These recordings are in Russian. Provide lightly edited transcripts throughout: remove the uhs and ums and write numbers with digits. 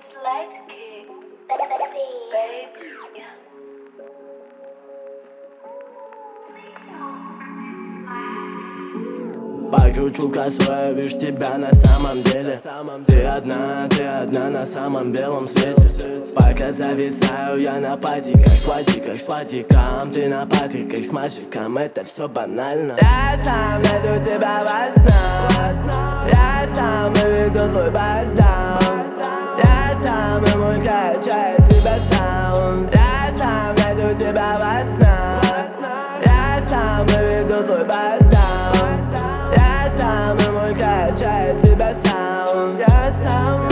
It's light kick, baby. Покручу косой, вижу тебя на самом деле. Ты одна на самом белом свете. Пока зависаю я на патиках, платиках с платиком. Ты на патриках с мальчиком, это все банально. Я сам найду тебя во снах. Я сам увидел твой бас-даун. Я сам ему качаю тебя саунд. Я сам найду тебя во снах. Я сам увидел твой бас-даун. Я сам ему качаю тебя саунд. Я сам.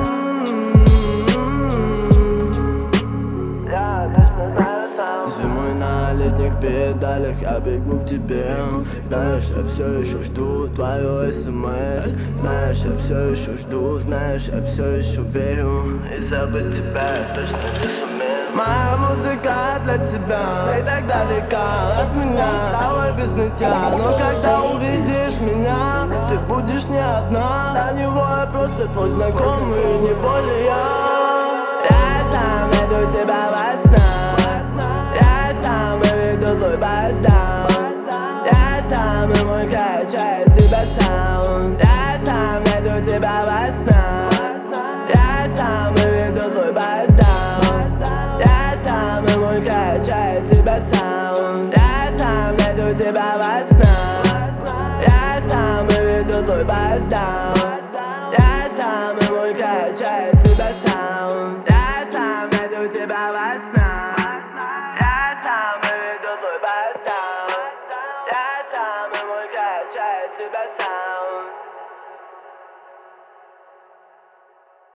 Зимой на летних педалях я бегу к тебе. Знаешь, я все еще жду твою СМС. Знаешь, я все еще жду, знаешь, я все еще верю. И забыть тебя я точно не сумею. Моя музыка для тебя, ты так далека от меня, стала без нытья. Но когда увидишь меня, ты будешь не одна. Для него я просто твой знакомый, не более. Я сам найду тебя во снах. Я сам увидел твой бас-даун. Я сам ему качаю тебя саунд. Я сам найду тебя во снах. Я сам увидел твой бас-даун. Я сам ему качаю тебя саунд. Я сам найду тебя во снах. Я сам увидел твой бас-даун.